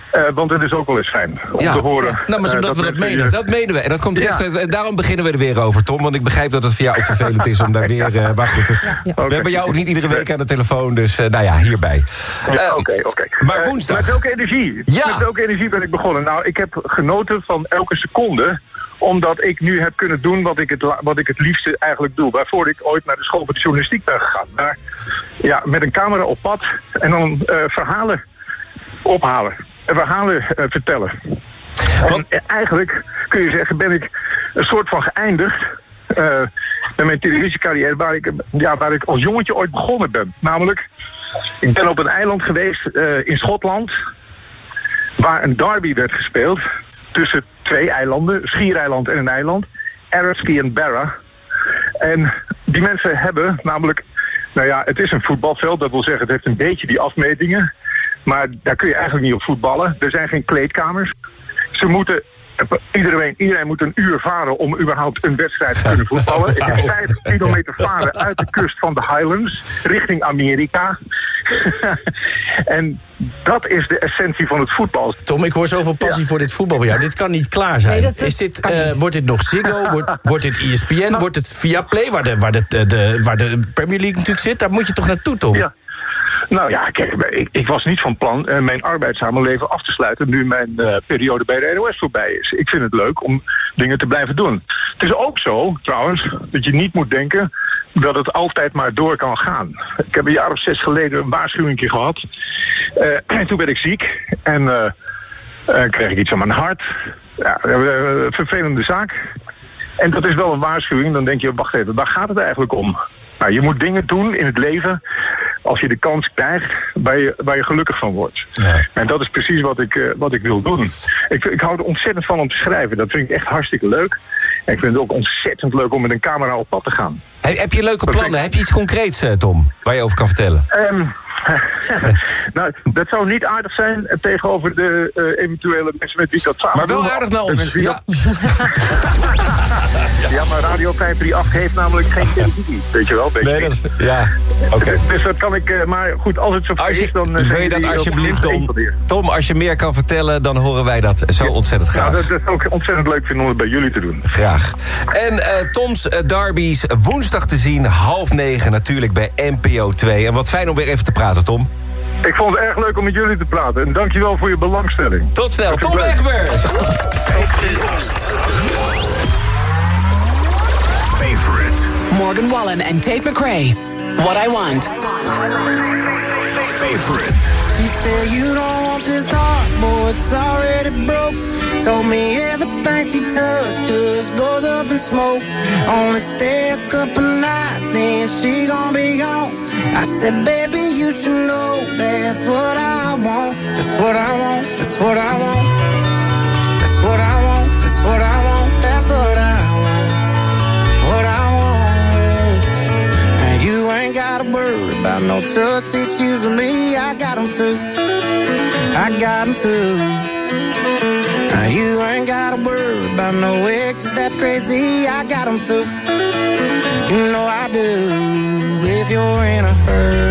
Uh, want het is ook wel eens fijn om ja. te horen. Nou, maar uh, dat we dat menen. Uh, dat menen we. En dat komt direct. Ja. En daarom beginnen we er weer over, Tom. Want ik begrijp dat het voor jou ook vervelend is om daar weer... Uh, maar goed, ja, ja. we okay. hebben jou ook niet iedere week aan de telefoon. Dus uh, nou ja, hierbij. Oké, uh, oké. Okay, okay. Maar woensdag. Uh, met welke energie? Ja. Met welke energie ben ik begonnen? Nou, ik heb genoten van elke seconde... omdat ik nu heb kunnen doen wat ik het, wat ik het liefste eigenlijk doe. Waarvoor ik ooit naar de school voor de journalistiek ben gegaan. Daar, ja, met een camera op pad en dan uh, verhalen ophalen. En verhalen uh, vertellen. En uh, eigenlijk kun je zeggen, ben ik een soort van geëindigd... Uh, met mijn televisiecarrière waar ik, ja, waar ik als jongetje ooit begonnen ben. Namelijk, ik ben op een eiland geweest uh, in Schotland... waar een derby werd gespeeld... tussen twee eilanden, Schiereiland en een eiland, Eriskay en Barra. En die mensen hebben namelijk, nou ja, het is een voetbalveld, dat wil zeggen, het heeft een beetje die afmetingen, maar daar kun je eigenlijk niet op voetballen. Er zijn geen kleedkamers. Ze moeten, iedereen, iedereen moet een uur varen om überhaupt een wedstrijd te kunnen voetballen. Het is vijf kilometer varen uit de kust van de Highlands, richting Amerika. En dat is de essentie van het voetbal. Tom, ik hoor zoveel passie ja. voor dit voetbal bij jou. Dit kan niet klaar zijn. Nee, is, is dit, uh, wordt dit nog Ziggo? Wordt, wordt dit E S P N? Nou, wordt het Viaplay, waar de, waar, de, de, de, waar de Premier League natuurlijk zit? Daar moet je toch naartoe, Tom? Ja. Nou ja, kijk, ik, ik was niet van plan uh, mijn arbeidszame leven af te sluiten... nu mijn uh, periode bij de N O S voorbij is. Ik vind het leuk om dingen te blijven doen. Het is ook zo, trouwens, dat je niet moet denken... dat het altijd maar door kan gaan. Ik heb een jaar of zes geleden een waarschuwing gehad. Uh, en toen werd ik ziek. En uh, uh, kreeg ik iets aan mijn hart. Ja, uh, vervelende zaak. En dat is wel een waarschuwing. Dan denk je, wacht even, waar gaat het eigenlijk om? Nou, je moet dingen doen in het leven... als je de kans krijgt waar je, waar je gelukkig van wordt. Ja. En dat is precies wat ik, uh, wat ik wil doen. Ik, ik hou er ontzettend van om te schrijven. Dat vind ik echt hartstikke leuk. En ik vind het ook ontzettend leuk om met een camera op pad te gaan. Hey, heb je leuke plannen? Ik... Heb je iets concreets, uh, Tom, waar je over kan vertellen? Um, nou, dat zou niet aardig zijn tegenover de uh, eventuele mensen met wie ik dat samen Maar wel doen. aardig naar ons. Ja. ja, maar Radio vijf drie acht heeft namelijk geen televisie. Weet je wel? Weet nee, dat is... Ja, oké. Okay. Dus dat kan ik... Uh, maar goed, als het zo je, is, dan... Uh, wil je dat alsjeblieft, Tom? Tom, als je meer kan vertellen, dan horen wij dat zo ja. ontzettend graag. Nou, dat, dat is ook ontzettend leuk vinden om het bij jullie te doen. Graag. En uh, Toms uh, derbies woensdag te zien, half negen natuurlijk bij N P O twee. En wat fijn om weer even te praten, Tom. Ik vond het erg leuk om met jullie te praten. En dankjewel voor je belangstelling. Tot snel, Tom Egbers. Favorite. Morgan Wallen en Tate McRae. What I Want. Favorite. She said you don't want this heart, boy, it's already broke. Told me everything she touched just goes up in smoke. Only stay a couple nights, then she gon' be gone. I said, baby, you should know that's what I want. That's what I want, that's what I want. That's what I want, that's what I want. That's what I want, what I want. And you ain't gotta worry about no trust issues with me. I got them too, I got them too. Now you ain't gotta worry about no exes, that's crazy. I got them too, you know I do. If you're in a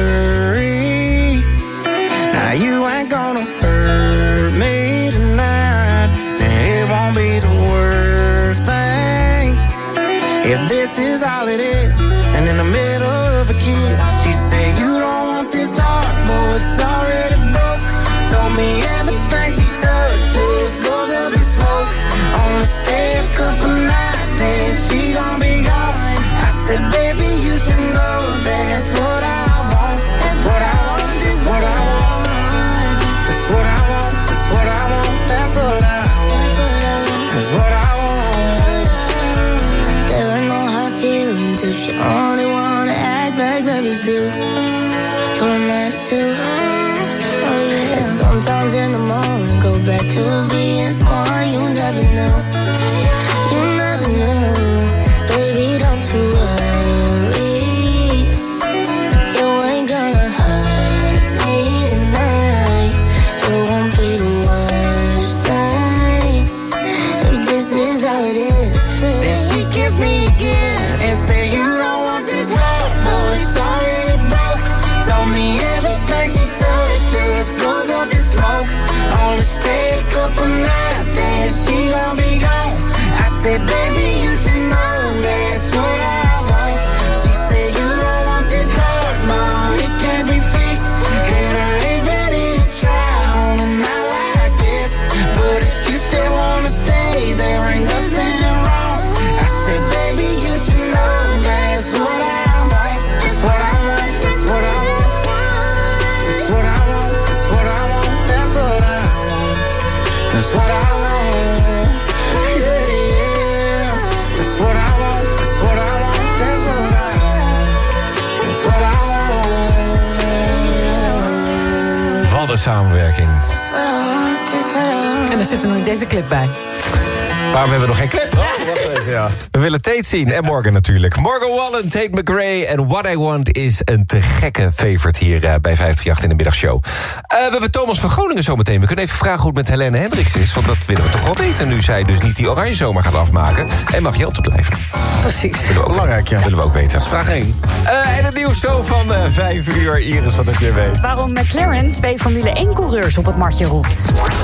hurry, now you ain't gonna hurt me tonight. And it won't be the worst thing if this is all it is. And in the middle of a kiss, she said you don't want this heart, boy, it's already broke. Told me everything she touched just goes up in smoke. Only stay a couple nights, then she gon' be gone. I said, baby, you should know that's what I want. That's what I want, that's what I want. That's what I want, that's what I want. That's what I want, that's what I want. There are no hard feelings if you only wanna act like babies do. For a night or two, oh yeah. And sometimes in the morning go back to being someone you never knew. You never knew, baby, don't you worry. You ain't gonna hurt me tonight. It won't be the worst thing if this is how it is. Then she kissed me again and said you don't want this heart, boy, it's already broke. Told me everything she touched just goes up in smoke. Only stay Wat een samenwerking. En er zit er nog niet deze clip bij. Waarom hebben we nog geen clip? Oh, wacht even, ja. We willen Tate zien en Morgan natuurlijk. Morgan Wallen, Tate McRae en What I Want is een te gekke favorite hier uh, bij vijfendertig in de middagshow. Uh, we hebben Thomas van Groningen zometeen. We kunnen even vragen hoe het met Helene Hendricks is, want dat willen we toch wel weten nu zij dus niet die oranje zomer gaat afmaken en mag Jelte blijven. Precies. Willen we ook belangrijk, ja. Dat willen we ook weten. Dat is vraag één. Uh, en het nieuws zo van uh, vijf uur. Iris, wat heb je mee? Waarom McLaren twee Formule één-coureurs op het matje roept.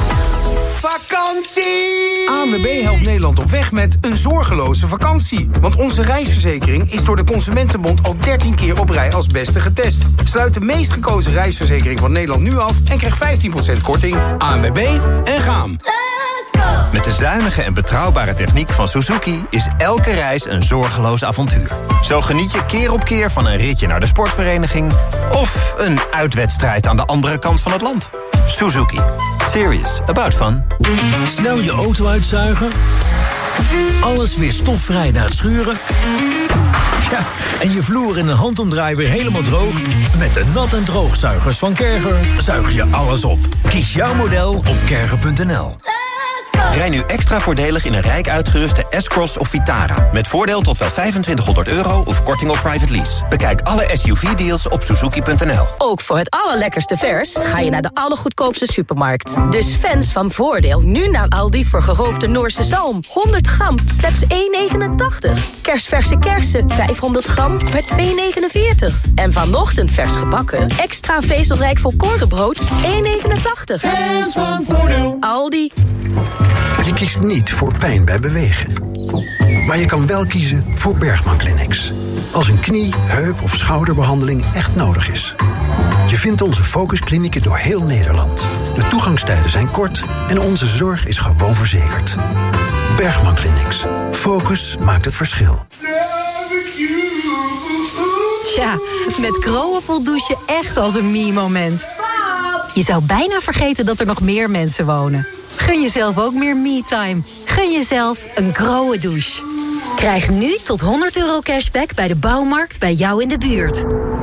Vakantie! A N W B helpt Nederland op weg met een zorgeloze vakantie. Want onze reisverzekering is door de Consumentenbond al dertien keer op rij als beste getest. Sluit de meest gekozen reisverzekering van Nederland nu af en krijg vijftien procent korting. A N W B en gaan. Let's go! Met de zuinige en betrouwbare techniek van Suzuki is elke reis een zorgeloos avontuur. Zo geniet je keer op keer van een ritje naar de sportvereniging of een uitwedstrijd aan de andere kant van het land. Suzuki. Serious about fun. Snel je auto uitzuigen. Alles weer stofvrij na het schuren. Ja, en je vloer in een handomdraai weer helemaal droog. Met de nat- en droogzuigers van Kerger zuig je alles op. Kies jouw model op kerger punt n l. Rij nu extra voordelig in een rijk uitgeruste S-Cross of Vitara. Met voordeel tot wel vijfentwintighonderd euro of korting op private lease. Bekijk alle S U V-deals op suzuki punt n l. Ook voor het allerlekkerste vers ga je naar de allergoedkoopste supermarkt. Dus fans van Voordeel nu naar Aldi voor gerookte Noorse zalm. honderd gram, slechts één negenentachtig. Kerstverse kersen, vijfhonderd gram, per twee negenenveertig. En vanochtend vers gebakken, extra vezelrijk volkorenbrood, één negenentachtig. Fans van Voordeel. Aldi. Je kiest niet voor pijn bij bewegen. Maar je kan wel kiezen voor Bergman Clinics. Als een knie, heup of schouderbehandeling echt nodig is. Je vindt onze focusklinieken door heel Nederland. De toegangstijden zijn kort en onze zorg is gewoon verzekerd. Bergman Clinics. Focus maakt het verschil. Tja, met Groen voelt douchen echt als een me-moment. Je zou bijna vergeten dat er nog meer mensen wonen. Gun jezelf ook meer me-time. Gun jezelf een Groen douche. Krijg nu tot honderd euro cashback bij de bouwmarkt bij jou in de buurt.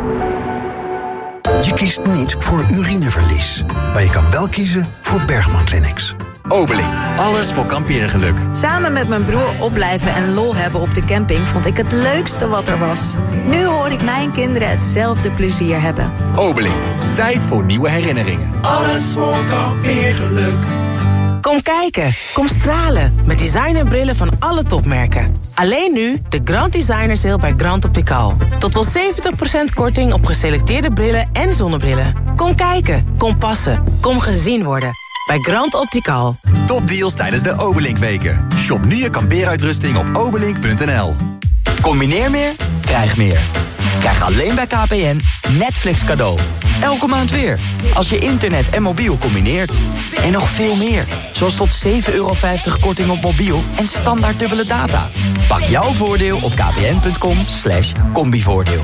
Je kiest niet voor urineverlies. Maar je kan wel kiezen voor Bergman Clinics. Obeling. Alles voor kampeergeluk. Samen met mijn broer opblijven en lol hebben op de camping vond ik het leukste wat er was. Nu hoor ik mijn kinderen hetzelfde plezier hebben. Obeling. Tijd voor nieuwe herinneringen. Alles voor kampeergeluk. Kom kijken, kom stralen met designerbrillen van alle topmerken. Alleen nu de Grand Designer Sale bij Grand Optical. Tot wel zeventig procent korting op geselecteerde brillen en zonnebrillen. Kom kijken, kom passen, kom gezien worden. Bij Grand Optical. Topdeals tijdens de Obelink-weken. Shop nu je kampeeruitrusting op obelink punt n l. Combineer meer, krijg meer. Krijg alleen bij K P N Netflix cadeau. Elke maand weer, als je internet en mobiel combineert. En nog veel meer, zoals tot zeven euro vijftig korting op mobiel en standaard dubbele data. Pak jouw voordeel op kpn punt com slash combivoordeel.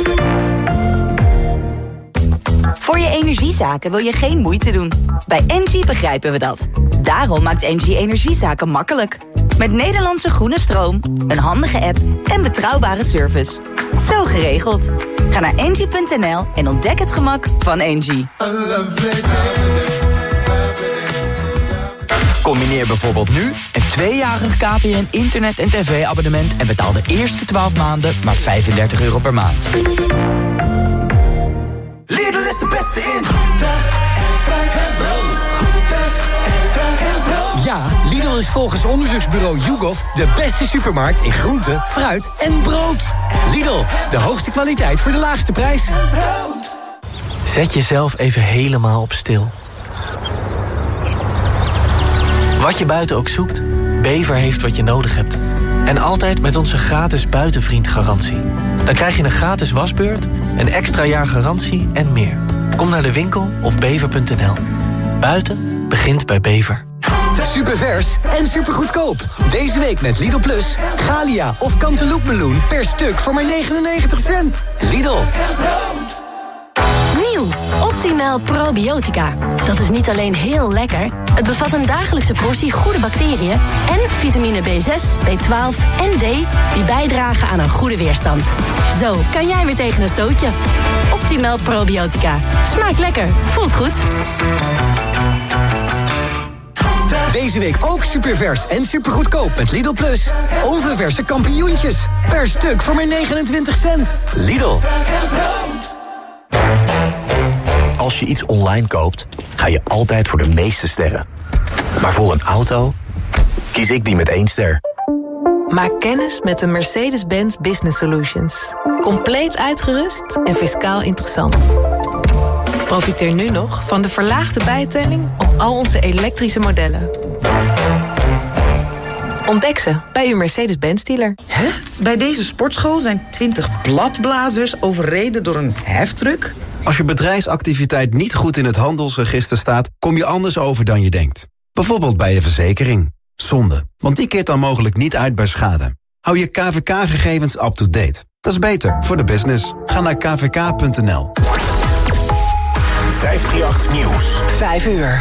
Voor je energiezaken wil je geen moeite doen. Bij Engie begrijpen we dat. Daarom maakt Engie energiezaken makkelijk. Met Nederlandse groene stroom, een handige app en betrouwbare service. Zo geregeld. Ga naar engie punt n l en ontdek het gemak van Engie. Combineer bijvoorbeeld nu een tweejarig K P N internet- en tv-abonnement... en betaal de eerste twaalf maanden maar vijfendertig euro per maand. Lidl is de beste in. Ja, Lidl is volgens onderzoeksbureau YouGov de beste supermarkt in groente, fruit en brood. Lidl, de hoogste kwaliteit voor de laagste prijs. Zet jezelf even helemaal op stil. Wat je buiten ook zoekt, Bever heeft wat je nodig hebt. En altijd met onze gratis buitenvriendgarantie. Dan krijg je een gratis wasbeurt, een extra jaar garantie en meer. Kom naar de winkel of bever punt n l. Buiten begint bij Bever. Supervers en supergoedkoop. Deze week met Lidl Plus. Galia of Cantaloupe-meloen per stuk voor maar negenennegentig cent. Lidl. Nieuw, Optimal Optimal Probiotica. Dat is niet alleen heel lekker, het bevat een dagelijkse portie goede bacteriën en vitamine B zes, B twaalf en D die bijdragen aan een goede weerstand. Zo kan jij weer tegen een stootje. Optimal Probiotica. Smaakt lekker, voelt goed. Deze week ook supervers en supergoedkoop met Lidl Plus. Oververse kampioentjes. Per stuk voor maar negenentwintig cent. Lidl. Als je iets online koopt, ga je altijd voor de meeste sterren. Maar voor een auto kies ik die met één ster. Maak kennis met de Mercedes-Benz Business Solutions. Compleet uitgerust en fiscaal interessant. Profiteer nu nog van de verlaagde bijtelling op al onze elektrische modellen. Ontdek ze bij uw Mercedes-Benz dealer. Hè? Bij deze sportschool zijn twintig bladblazers overreden door een heftruck? Als je bedrijfsactiviteit niet goed in het handelsregister staat, kom je anders over dan je denkt. Bijvoorbeeld bij je verzekering. Zonde, want die keert dan mogelijk niet uit bij schade. Hou je K V K-gegevens up-to-date. Dat is beter voor de business. Ga naar k v k punt n l. vijfhonderdachttien Nieuws. Vijf uur.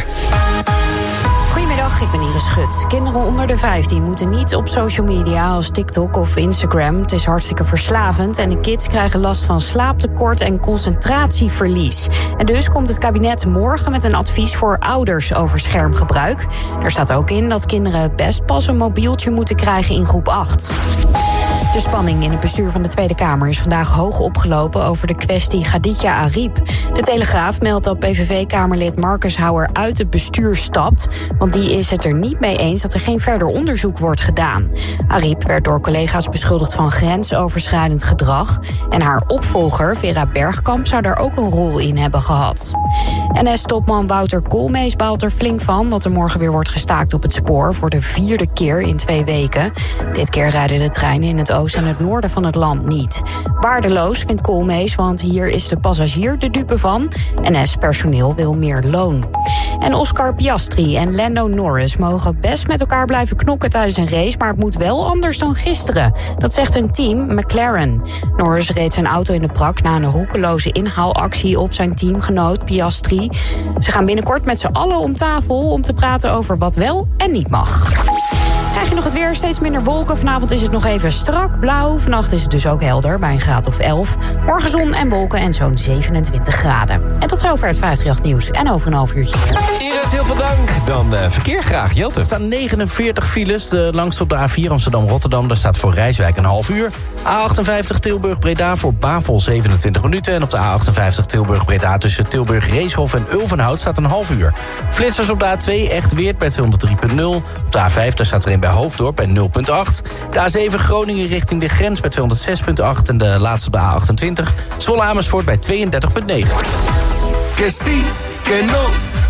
Goedemiddag, ik ben Iris Schut. Kinderen onder de vijftien moeten niet op social media als TikTok of Instagram. Het is hartstikke verslavend en de kids krijgen last van slaaptekort en concentratieverlies. En dus komt het kabinet morgen met een advies voor ouders over schermgebruik. Er staat ook in dat kinderen best pas een mobieltje moeten krijgen in groep acht. De spanning in het bestuur van de Tweede Kamer is vandaag hoog opgelopen over de kwestie Khadija Ariep. De Telegraaf meldt dat P V V-Kamerlid Marcus Houwer uit het bestuur stapt, want die is het er niet mee eens dat er geen verder onderzoek wordt gedaan. Ariep werd door collega's beschuldigd van grensoverschrijdend gedrag en haar opvolger Vera Bergkamp zou daar ook een rol in hebben gehad. N S-topman Wouter Koolmees baalt er flink van dat er morgen weer wordt gestaakt op het spoor voor de vierde keer in twee weken. Dit keer rijden de treinen in het oosten en het noorden van het land niet. Waardeloos vindt Koolmees, want hier is de passagier de dupe van. N S-personeel wil meer loon. En Oscar Piastri en Lando Norris mogen best met elkaar blijven knokken tijdens een race, maar het moet wel anders dan gisteren. Dat zegt hun team McLaren. Norris reed zijn auto in de prak na een roekeloze inhaalactie op zijn teamgenoot Piastri. Ze gaan binnenkort met z'n allen om tafel om te praten over wat wel en niet mag. Krijg je nog het weer, steeds minder wolken. Vanavond is het nog even strak blauw. Vannacht is het dus ook helder, bij een graad of elf. Morgen zon en wolken en zo'n zevenentwintig graden. En tot zover het vijfhonderdachttien Nieuws. En over een half uurtje. Iris, heel veel dank. Dan uh, verkeer graag, Jelte. Er staan negenenveertig files. De langste op de A vier Amsterdam-Rotterdam. Daar staat voor Rijswijk een half uur. A achtenvijftig Tilburg-Breda voor Bavel zevenentwintig minuten. En op de A achtenvijftig Tilburg-Breda tussen Tilburg-Reeshof en Ulvenhout staat een half uur. Flitsers op de A twee Echt-Weert bij tweehonderddrie punt nul. Op de A vijf daar staat er een bij Hoofddorp bij nul punt acht. De A zeven Groningen richting de grens bij tweehonderdzes punt acht. En de laatste op de A achtentwintig Zwolle Amersfoort bij tweeëndertig punt negen. Que sí, que no.